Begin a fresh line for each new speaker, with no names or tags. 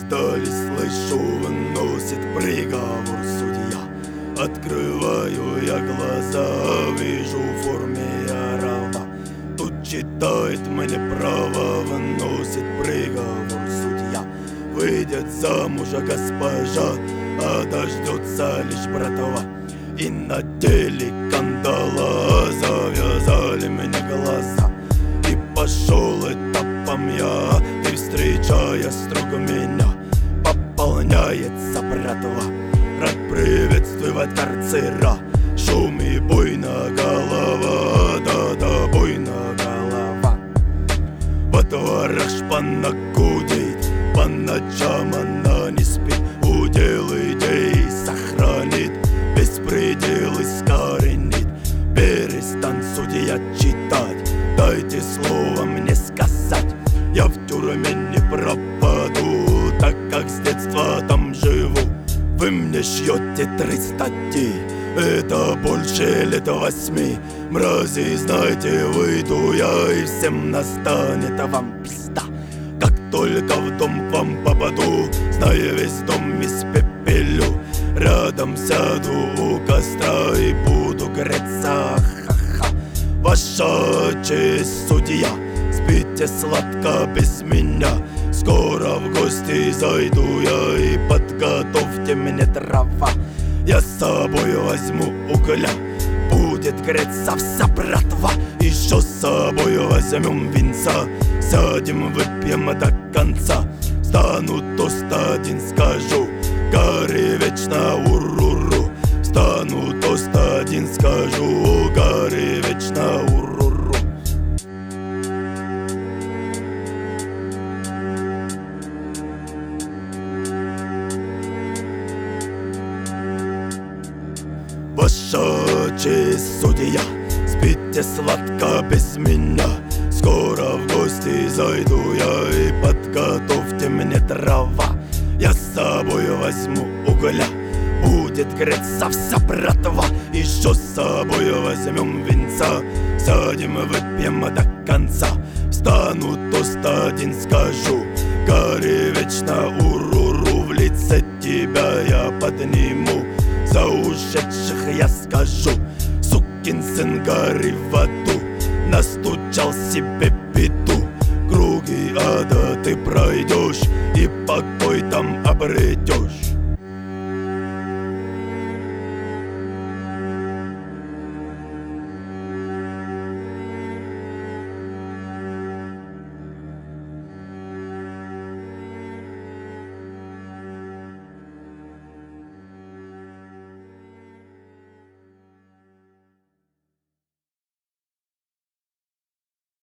дождались, слышу, выносит приговор судья. Открываю я глаза, вижу в форме рава. Тут читает мне право, выносит приговор судья. Выйдет замуж госпожа, а дождется лишь братва. И надели кандала, завязали мне глаза. И пошел этапом я, и встречая строго меня, пополняется братва. Рад приветствовать карцера, шум и буйна голова, да-да, буйна голова. Во дворах шпана гудит, по ночам она не спит. Удел идей сохранит, беспредел искоренит. Перестань, судья, читать, дайте слово мне сказать. Я в тюрьме не пропаду, так как с детства там живу. Вы мне шьете 3 статьи, это больше лет 8. Мрази, знаете, выйду я, и всем настанет вам пизда. Как только в дом к вам попаду, знаю, весь дом испепелю. Рядом сяду у костра и буду греться, ха-ха. Ваша честь, судья, спите сладко без меня. Скоро в гости зайду я, и подготовьте мне дрова. Я с собой возьму угля, будет греться вся братва. Еще с собой возьмем винца, сядем, выпьем до конца. Встану, тост один скажу, гори вечно уруру. Встану, тост один скажу, гори вечно уруру. Ваша честь, судья, спите сладко без меня. Скоро в гости зайду я, и подготовьте мне дрова. Я с собой возьму угля, будет греться вся братва. Еще с собой возьмем винца, сядем, выпьем до конца. Встану, тост один скажу, гори вечно уруру. В лице тебя я подниму, за ушедших я скажу: сукин сын, гори в аду. Настучал себе